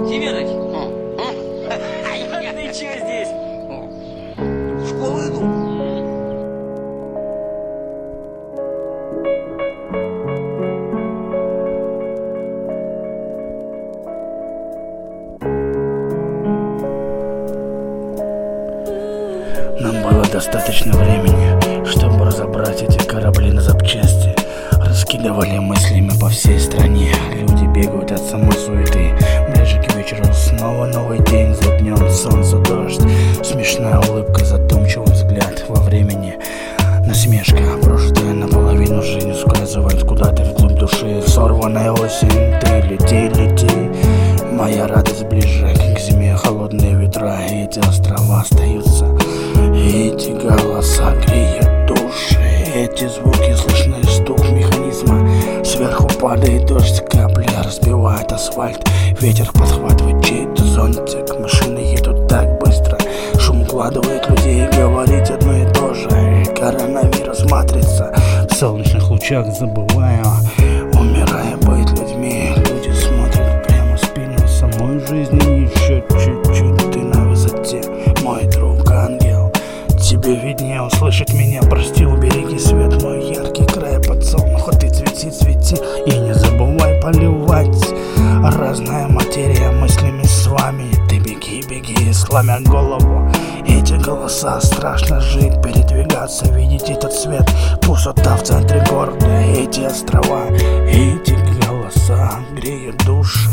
Семёныч! Ты чё здесь? В школу иду. Нам было достаточно времени, чтобы разобрать эти корабли на запчасти. Раскидывали мыслями по всей стране. Люди бегают от самой суеты. Ближе к вечеру снова новый день. За днем солнце, дождь. Смешная улыбка, задумчивый взгляд во времени. Насмешка, прожитая наполовину жизнь, ускальзывает куда-то вглубь души. Сорванная осень, ты лети, лети. Моя радость ближе к зиме, холодные ветра. Эти острова остаются. Эти голоса греют души. Эти звуки слышны, стук механизма. Сверху падает дождь, капли разбивает асфальт. Ветер подхватывает чей-то зонтик. Машины едут так быстро. Шум укладывает людей говорить одно и то же. Коронавирус, матрица. В солнечных лучах забывая, умирая, быть людьми. Люди смотрят прямо в спину самой жизни. Еще чуть-чуть, ты на высоте, мой друг ангел. Тебе виднее услышать меня, прости, убереги свет, мой яркий край подсолнуха. Ты цвети, цвети и не забывай поливать. Разная материя мыслями с вами. Ты беги, беги, сломя голову. Эти голоса, страшно жить, передвигаться, видеть этот свет. Пустота в центре города, эти острова. Эти голоса греют души.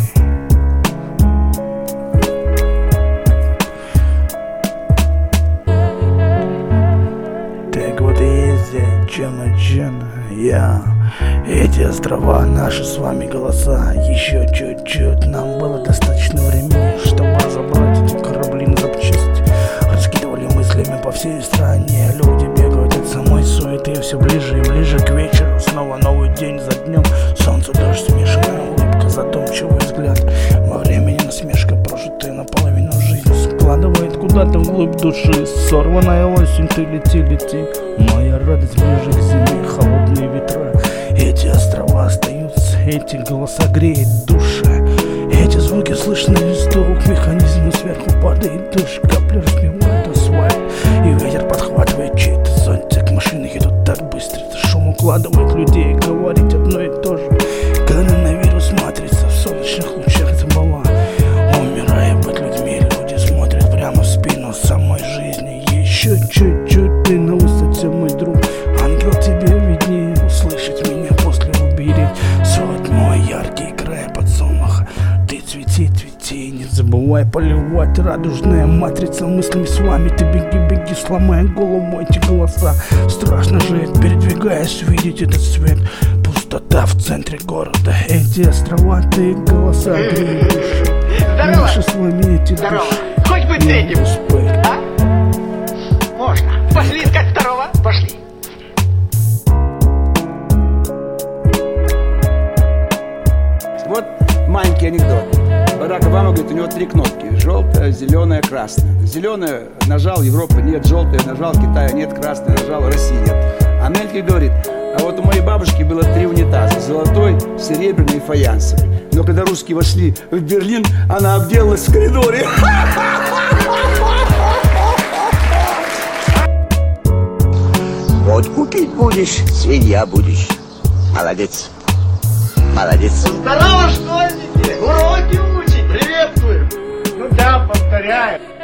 Я. Эти острова, наши с вами голоса. Еще чуть-чуть, нам было достаточно времени, чтобы разобрать эти корабли на запчасти. Раскидывали мыслями по всей стране. Люди бегают от самой суеты. Все ближе и ближе к вечеру. Снова новый день за днем. Солнце, дождь, смешанная улыбка, задумчивый взгляд. Во времени насмешка, прожитая наполовину жизнь, складывает куда-то вглубь души. Сорванная осень, ты лети, лети. Моя радость ближе к зиме, холодные ветра. Эти острова остаются, эти голоса греют души. Эти звуки слышны, стук механизма. Сверху падает дождь, капли разбивают асфальт. И ветер подхватывает чей-то зонтик. Машины едут так быстро, шум укладывает людей говорить одно и то же. Коронавирус, матрица, в солнечных лучах забыла. Умирая, быть людьми, люди смотрят прямо в спину самой жизни. Еще чуть-чуть, ты на высоте, мой друг. Ангел, тебе виднее услышать меня после уберечь. Свой мой яркий край подсолнуха. Ты цвети, цвети, не забывай поливать. Радужная матрица мыслями с вами. Ты беги, беги, сломая голову эти голоса. Страшно жить, передвигаясь, видеть этот свет. Пустота в центре города. Эти острова, ты голоса греют души. Наши с вами эти души. Хоть бы третьим, а? Можно. Пошли искать второго. Пошли. Вот маленький анекдот. Барак Обама говорит, у него 3 кнопки. Желтая, зеленая, красная. Зеленая нажал, Европа нет. Желтая нажал, Китая нет. Красная нажал, России нет. А Мельки говорит, а вот у моей бабушки было 3 унитаза. Золотой, серебряный и фаянсовый. Но когда русские вошли в Берлин, она обделалась в коридоре. Водку пить будешь, свинья будешь. Молодец. Молодец. Здорово, школьники! Уроки учить! Приветствую! Ну да, повторяю.